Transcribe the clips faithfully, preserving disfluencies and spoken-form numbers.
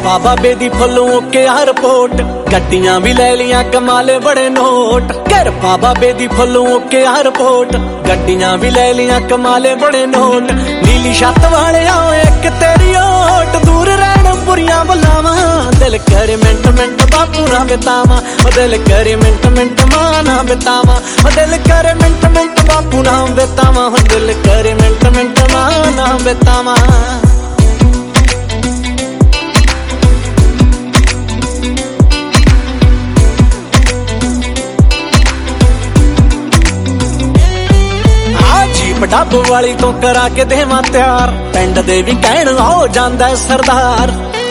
पा बाबे दी फलों के हर पोट, गड्डियां भी ले लिया कमाले बड़े नोट। घर पा बाबे दी फलों के हर पोट, गड्डियां भी ले लिया कमाले बड़े नोट। नीली छत वाले आओ एक तेरी ओट, दूर रहना बुरियां बलावा। दिल करे मिंट मिंट बापू ना बितावा, दिल करे मिंट मिंट मां ना बितावा। दिल करे मिंट मिंट बापू ना बितावा, दिल करे मिंट मिंट मां ना बितावा। डब वाली तो करा के देवा त्यार, पिंड दे भी कहण हो जांदा सरदार।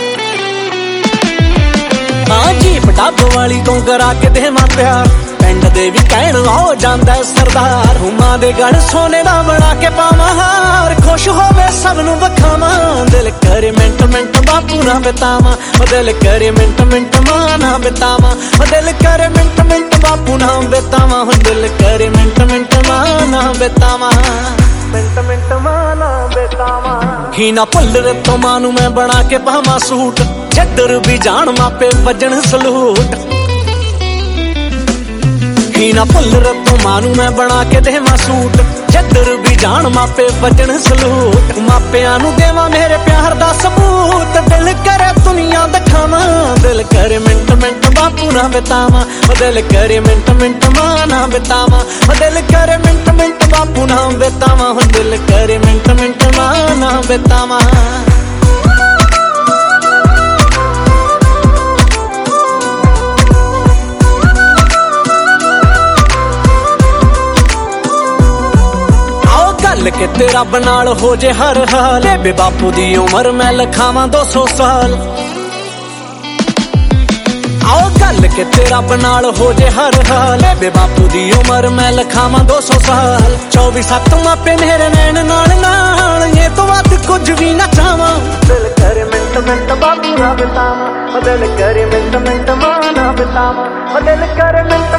हाँ जीप डब वाली तो करा के देवा प्यार, पिंड दे भी कहण हो जांदा सरदार। मां दे गढ़ सोने दा बना के पावां हार, खुश होवे सब नूं वखावां। दिल करे मिंट मिंट बापू ना बितावां, दिल करे मिंट मिंट मां ना बितावां। दिल करे मिंट मिंट बापू ना बितावां, दिल करे मिंट मिंट मां ना बितावां। मिंट मिंट मां ना बितावां। ही ना भुल्ल तो मां नूं मैं बना के पावां सूट, छड्डर भी जान मापे वजन सलूट। ही ना भुल्ल तो मां नूं मैं बना के देवां सूट, छड्डर भी जान मापे वजन सलूट। मापियां नूं देवां मेरे प्यार दा सबूत, दिल करे दुनिया दिखावां। दिल करे मिंट मिंट बापू ना बितावां, दिल करे मिंट मिंट मां ना बितावां। दिल करे मिंट मिंट बापू ना बितावां, दिल करे मिंट मिंट मां ना बितावां। के तेरा बनाल हो जे हर हाल, बेबे बापू दी उम्र मैं लखावां दो सौ साल। आओ गल के तेरा बनाल हो जे हर हाल, बेबे बापू दी उम्र मैं लखावां दो सौ साल। चौबी सत्त मापे मेरे नैन नाल नाल, ये तो वध कुछ भी ना चावां। दिल करे मिंट मिंट बापू ना बितावां, दिल करे मिंट मिंट मां ना बितावां। दिल करे मिंट